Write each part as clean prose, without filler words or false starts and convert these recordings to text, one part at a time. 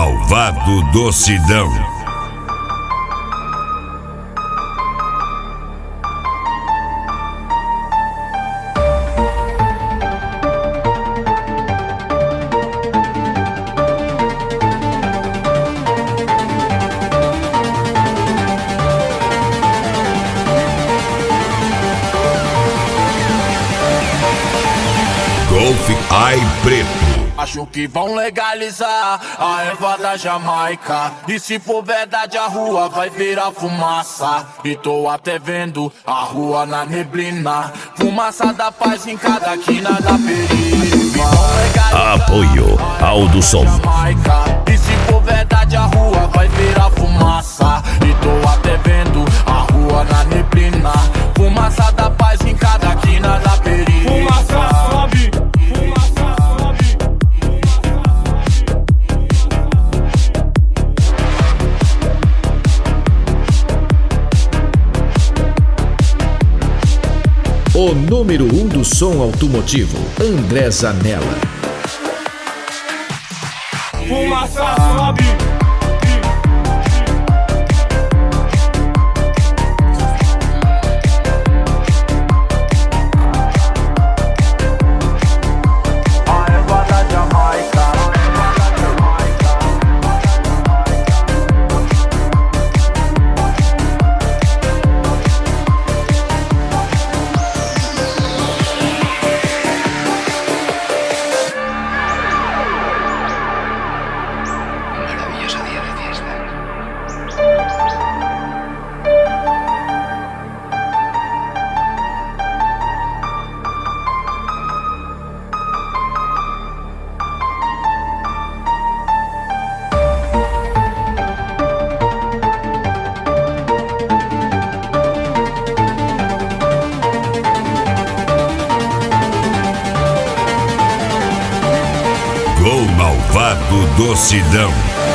Malvado Docidão. Golf Ai Preto. Acho que vão legalizar a erva da Jamaica. E se for verdade a rua vai virar fumaça. E tô até vendo a rua na neblina. Fumaça da paz em cada quina da periferia. Apoio Aldo Som. E se for verdade a rua vai virar fumaça. E tô até vendo a rua na neblina. Fumaça da paz em cada quina da periferia. Fumaça sobe. O número 1 do som automotivo, André Zanella. Fumaça sobe. Gol Malvado Docidão.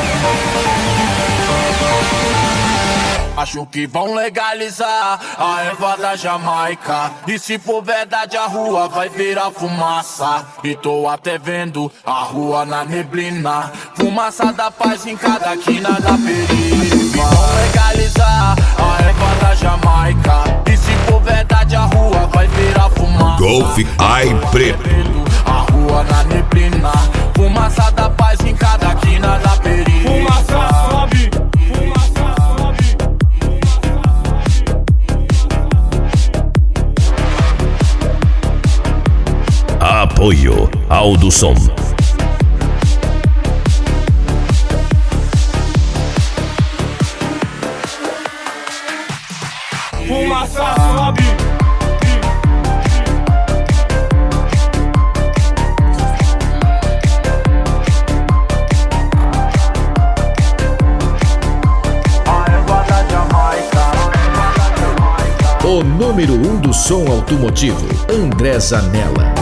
Acho que vão legalizar a erva da Jamaica. E se for verdade a rua vai virar fumaça. E tô até vendo a rua na neblina. Fumaça da paz em cada quina da periferia. Vão legalizar a erva da Jamaica. E se for verdade a rua vai virar fumaça. Golf Ai Preto. A rua na neblina. Fumaça da paz em cada quina da periferia. Fumaça sobe. Apoio Aldo Som. Fumaça sobe. O número 1 do som automotivo, André Zanella.